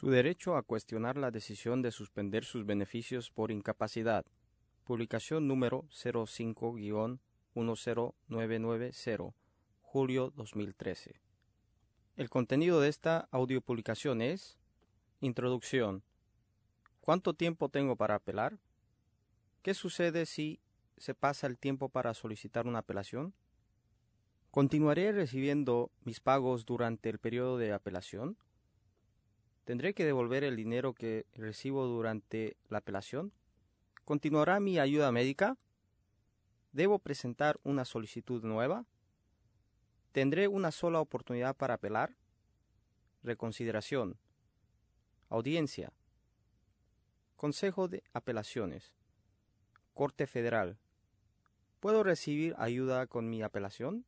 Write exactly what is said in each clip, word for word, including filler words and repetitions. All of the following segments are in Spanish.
Su derecho a cuestionar la decisión de suspender sus beneficios por incapacidad. Publicación número cero cinco guión uno cero nueve nueve cero, julio dos mil trece. El contenido de esta audiopublicación es: Introducción. ¿Cuánto tiempo tengo para apelar? ¿Qué sucede si se pasa el tiempo para solicitar una apelación? ¿Continuaré recibiendo mis pagos durante el periodo de apelación? ¿Tendré que devolver el dinero que recibo durante la apelación? ¿Continuará mi ayuda médica? ¿Debo presentar una solicitud nueva? ¿Tendré una sola oportunidad para apelar? Reconsideración. Audiencia. Consejo de Apelaciones. Corte Federal. ¿Puedo recibir ayuda con mi apelación?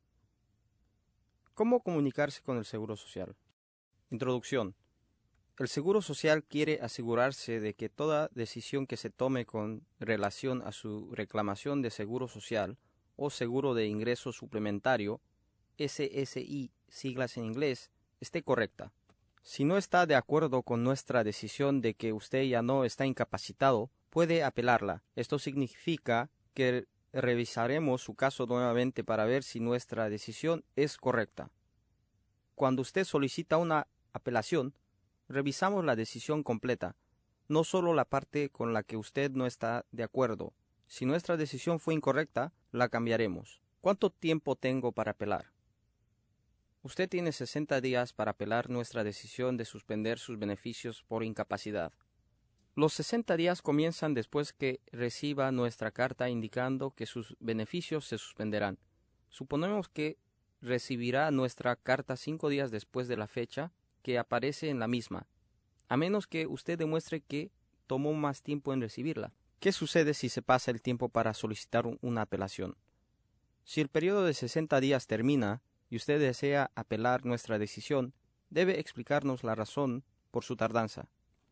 ¿Cómo comunicarse con el Seguro Social? Introducción. El Seguro Social quiere asegurarse de que toda decisión que se tome con relación a su reclamación de Seguro Social o Seguro de Ingreso Suplementario, S S I, siglas en inglés, esté correcta. Si no está de acuerdo con nuestra decisión de que usted ya no está incapacitado, puede apelarla. Esto significa que revisaremos su caso nuevamente para ver si nuestra decisión es correcta. Cuando usted solicita una apelación, revisamos la decisión completa, no solo la parte con la que usted no está de acuerdo. Si nuestra decisión fue incorrecta, la cambiaremos. ¿Cuánto tiempo tengo para apelar? Usted tiene sesenta días para apelar nuestra decisión de suspender sus beneficios por incapacidad. Los sesenta días comienzan después que reciba nuestra carta indicando que sus beneficios se suspenderán. Suponemos que recibirá nuestra carta cinco días después de la fecha que aparece en la misma, a menos que usted demuestre que tomó más tiempo en recibirla. ¿Qué sucede si se pasa el tiempo para solicitar una apelación? Si el periodo de sesenta días termina y usted desea apelar nuestra decisión, debe explicarnos la razón por su tardanza.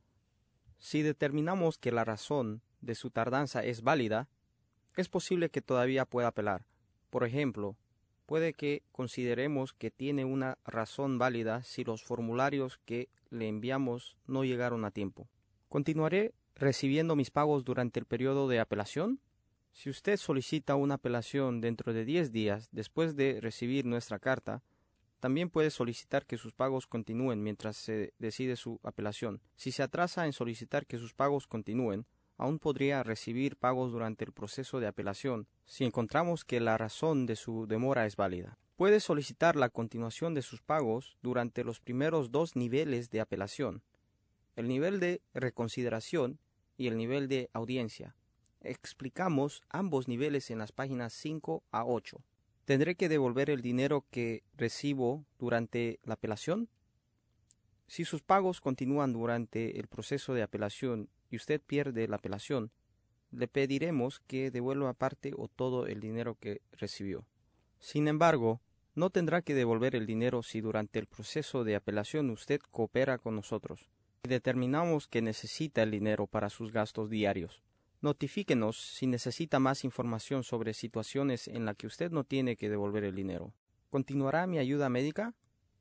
Si determinamos que la razón de su tardanza es válida, es posible que todavía pueda apelar. Por ejemplo, puede que consideremos que tiene una razón válida si los formularios que le enviamos no llegaron a tiempo. ¿Continuaré recibiendo mis pagos durante el periodo de apelación? Si usted solicita una apelación dentro de diez días después de recibir nuestra carta, también puede solicitar que sus pagos continúen mientras se decide su apelación. Si se atrasa en solicitar que sus pagos continúen, aún podría recibir pagos durante el proceso de apelación si encontramos que la razón de su demora es válida. Puede solicitar la continuación de sus pagos durante los primeros dos niveles de apelación, el nivel de reconsideración y el nivel de audiencia. Explicamos ambos niveles en las páginas cinco a ocho. ¿Tendré que devolver el dinero que recibo durante la apelación? Si sus pagos continúan durante el proceso de apelación y usted pierde la apelación, le pediremos que devuelva parte o todo el dinero que recibió. Sin embargo, no tendrá que devolver el dinero si durante el proceso de apelación usted coopera con nosotros y determinamos que necesita el dinero para sus gastos diarios. Notifíquenos si necesita más información sobre situaciones en las que usted no tiene que devolver el dinero. ¿Continuará mi ayuda médica?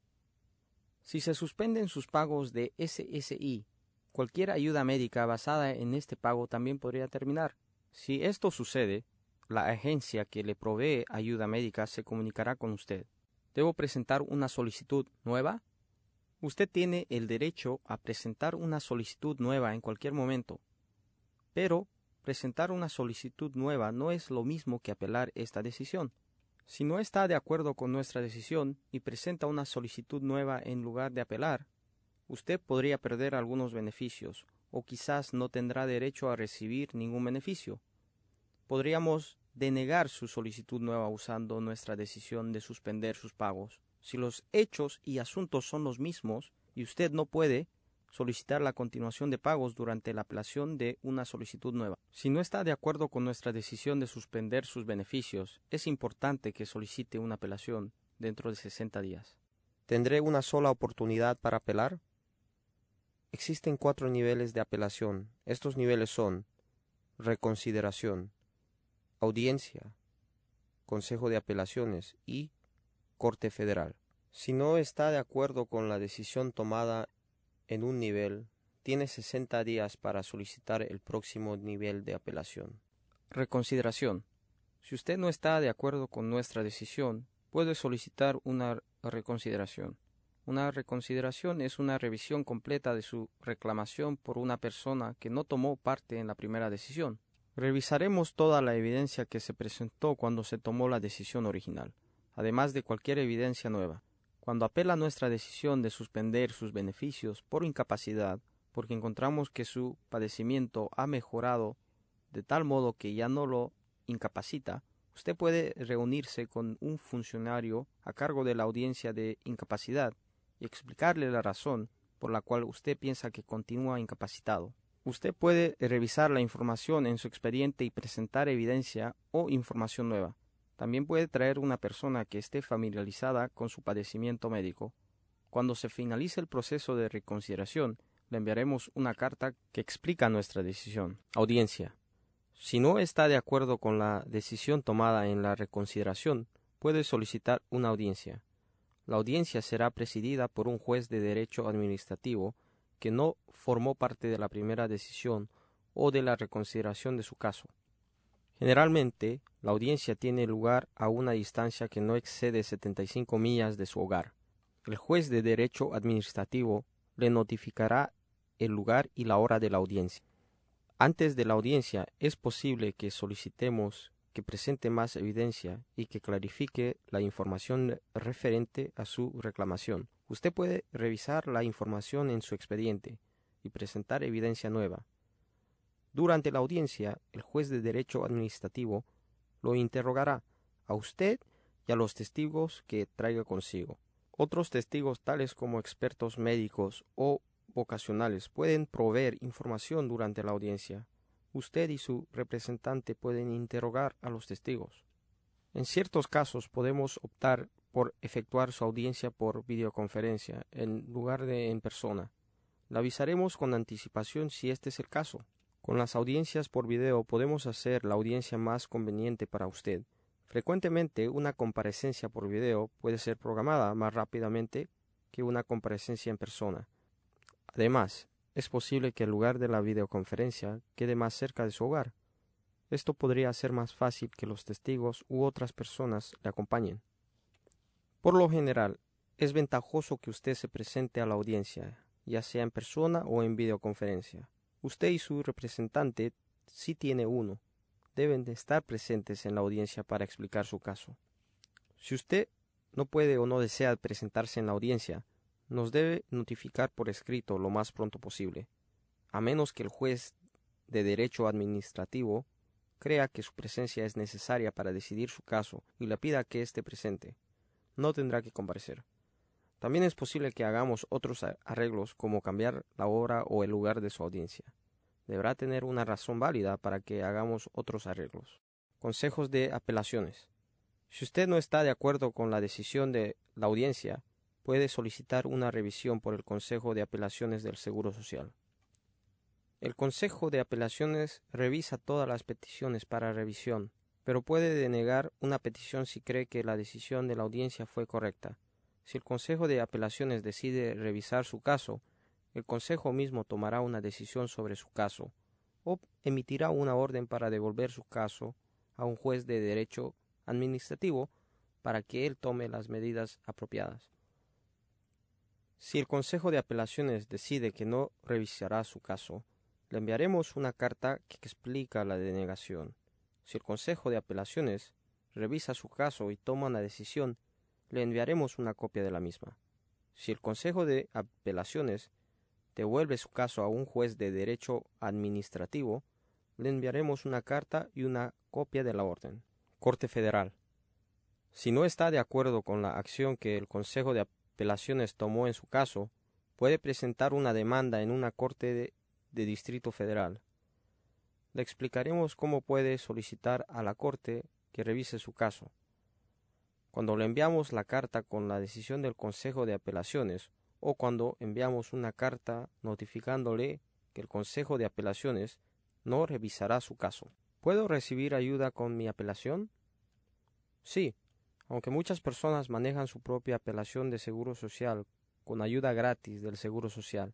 Si se suspenden sus pagos de S S I, cualquier ayuda médica basada en este pago también podría terminar. Si esto sucede, la agencia que le provee ayuda médica se comunicará con usted. ¿Debo presentar una solicitud nueva? Usted tiene el derecho a presentar una solicitud nueva en cualquier momento, pero presentar una solicitud nueva no es lo mismo que apelar esta decisión. Si no está de acuerdo con nuestra decisión y presenta una solicitud nueva en lugar de apelar, usted podría perder algunos beneficios o quizás no tendrá derecho a recibir ningún beneficio. Podríamos denegar su solicitud nueva usando nuestra decisión de suspender sus pagos. Si los hechos y asuntos son los mismos y usted no puede solicitar la continuación de pagos durante la apelación de una solicitud nueva. Si no está de acuerdo con nuestra decisión de suspender sus beneficios, es importante que solicite una apelación dentro de sesenta días. ¿Tendré una sola oportunidad para apelar? Existen cuatro niveles de apelación. Estos niveles son reconsideración, audiencia, consejo de apelaciones y corte federal. Si no está de acuerdo con la decisión tomada en un nivel, tiene sesenta días para solicitar el próximo nivel de apelación. Reconsideración. Si usted no está de acuerdo con nuestra decisión, puede solicitar una reconsideración. Una reconsideración es una revisión completa de su reclamación por una persona que no tomó parte en la primera decisión. Revisaremos toda la evidencia que se presentó cuando se tomó la decisión original, además de cualquier evidencia nueva. Cuando apela nuestra decisión de suspender sus beneficios por incapacidad, porque encontramos que su padecimiento ha mejorado de tal modo que ya no lo incapacita, usted puede reunirse con un funcionario a cargo de la audiencia de incapacidad y explicarle la razón por la cual usted piensa que continúa incapacitado. Usted puede revisar la información en su expediente y presentar evidencia o información nueva. También puede traer una persona que esté familiarizada con su padecimiento médico. Cuando se finalice el proceso de reconsideración, le enviaremos una carta que explica nuestra decisión. Audiencia. Si no está de acuerdo con la decisión tomada en la reconsideración, puede solicitar una audiencia. La audiencia será presidida por un juez de derecho administrativo que no formó parte de la primera decisión o de la reconsideración de su caso. Generalmente, la audiencia tiene lugar a una distancia que no excede setenta y cinco millas de su hogar. El juez de derecho administrativo le notificará el lugar y la hora de la audiencia. Antes de la audiencia, es posible que solicitemos que presente más evidencia y que clarifique la información referente a su reclamación. Usted puede revisar la información en su expediente y presentar evidencia nueva. Durante la audiencia, el juez de derecho administrativo lo interrogará a usted y a los testigos que traiga consigo. Otros testigos, tales como expertos médicos o vocacionales, pueden proveer información durante la audiencia. Usted y su representante pueden interrogar a los testigos. En ciertos casos podemos optar por efectuar su audiencia por videoconferencia en lugar de en persona. Le avisaremos con anticipación si este es el caso. Con las audiencias por video podemos hacer la audiencia más conveniente para usted. Frecuentemente una comparecencia por video puede ser programada más rápidamente que una comparecencia en persona. Además, es posible que el lugar de la videoconferencia quede más cerca de su hogar. Esto podría hacer más fácil que los testigos u otras personas le acompañen. Por lo general, es ventajoso que usted se presente a la audiencia, ya sea en persona o en videoconferencia. Usted y su representante, si tiene uno, deben de estar presentes en la audiencia para explicar su caso. Si usted no puede o no desea presentarse en la audiencia, nos debe notificar por escrito lo más pronto posible, a menos que el juez de derecho administrativo crea que su presencia es necesaria para decidir su caso y le pida que esté presente. No tendrá que comparecer. También es posible que hagamos otros arreglos como cambiar la hora o el lugar de su audiencia. Deberá tener una razón válida para que hagamos otros arreglos. Consejos de apelaciones. Si usted no está de acuerdo con la decisión de la audiencia, puede solicitar una revisión por el Consejo de Apelaciones del Seguro Social. El Consejo de Apelaciones revisa todas las peticiones para revisión, pero puede denegar una petición si cree que la decisión de la audiencia fue correcta. Si el Consejo de Apelaciones decide revisar su caso, el Consejo mismo tomará una decisión sobre su caso o emitirá una orden para devolver su caso a un juez de derecho administrativo para que él tome las medidas apropiadas. Si el Consejo de Apelaciones decide que no revisará su caso, le enviaremos una carta que explica la denegación. Si el Consejo de Apelaciones revisa su caso y toma una decisión, le enviaremos una copia de la misma. Si el Consejo de Apelaciones devuelve su caso a un juez de derecho administrativo, le enviaremos una carta y una copia de la orden. Corte Federal. Si no está de acuerdo con la acción que el Consejo de Apelaciones tomó en su caso, puede presentar una demanda en una corte de, de Distrito Federal. Le explicaremos cómo puede solicitar a la corte que revise su caso. Cuando le enviamos la carta con la decisión del Consejo de Apelaciones o cuando enviamos una carta notificándole que el Consejo de Apelaciones no revisará su caso. ¿Puedo recibir ayuda con mi apelación? Sí, aunque muchas personas manejan su propia apelación de seguro social con ayuda gratis del Seguro Social.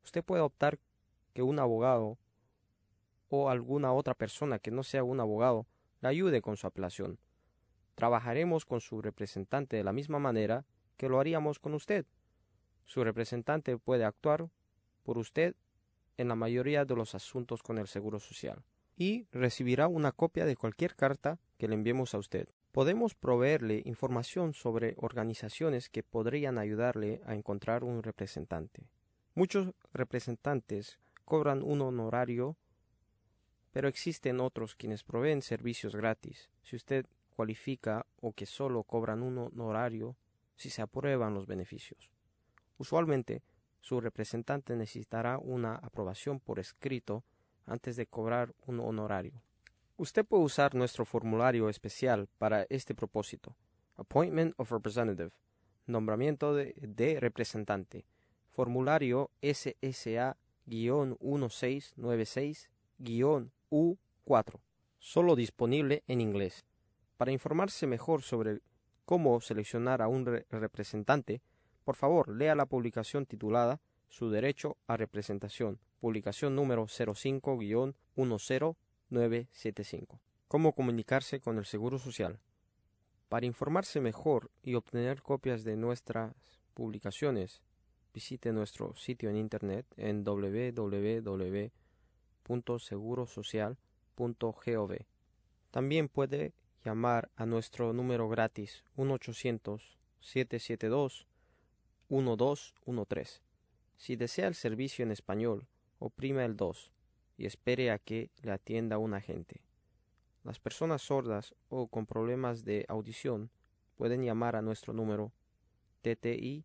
Usted puede optar que un abogado o alguna otra persona que no sea un abogado le ayude con su apelación. Trabajaremos con su representante de la misma manera que lo haríamos con usted. Su representante puede actuar por usted en la mayoría de los asuntos con el Seguro Social y recibirá una copia de cualquier carta que le enviemos a usted. Podemos proveerle información sobre organizaciones que podrían ayudarle a encontrar un representante. Muchos representantes cobran un honorario, pero existen otros quienes proveen servicios gratis. Si usted cualifica o que solo cobran un honorario si se aprueban los beneficios. Usualmente, su representante necesitará una aprobación por escrito antes de cobrar un honorario. Usted puede usar nuestro formulario especial para este propósito. Appointment of Representative. Nombramiento de, de representante. Formulario S S A dieciséis noventa y seis U cuatro. Solo disponible en inglés. Para informarse mejor sobre cómo seleccionar a un re- representante, por favor, lea la publicación titulada Su derecho a representación, publicación número cero cinco guión uno cero nueve siete cinco. ¿Cómo comunicarse con el Seguro Social? Para informarse mejor y obtener copias de nuestras publicaciones, visite nuestro sitio en internet en doble u doble u doble u punto seguro social punto gov. También puede llamar a nuestro número gratis uno ochocientos siete siete dos uno dos uno tres. Si desea el servicio en español, oprima el dos y espere a que le atienda un agente. Las personas sordas o con problemas de audición pueden llamar a nuestro número T T I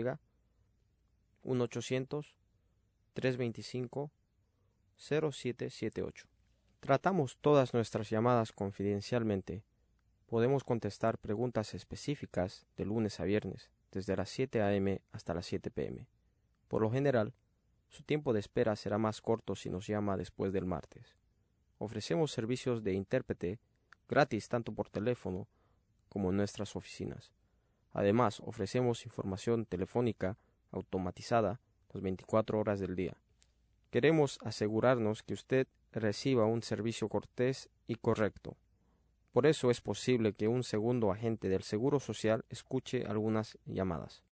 uno ochocientos tres veinticinco cero siete siete ocho. Tratamos todas nuestras llamadas confidencialmente. Podemos contestar preguntas específicas de lunes a viernes, desde las siete a eme hasta las siete pe eme. Por lo general, su tiempo de espera será más corto si nos llama después del martes. Ofrecemos servicios de intérprete gratis tanto por teléfono como en nuestras oficinas. Además, ofrecemos información telefónica automatizada las veinticuatro horas del día. Queremos asegurarnos que usted reciba un servicio cortés y correcto. Por eso es posible que un segundo agente del Seguro Social escuche algunas llamadas.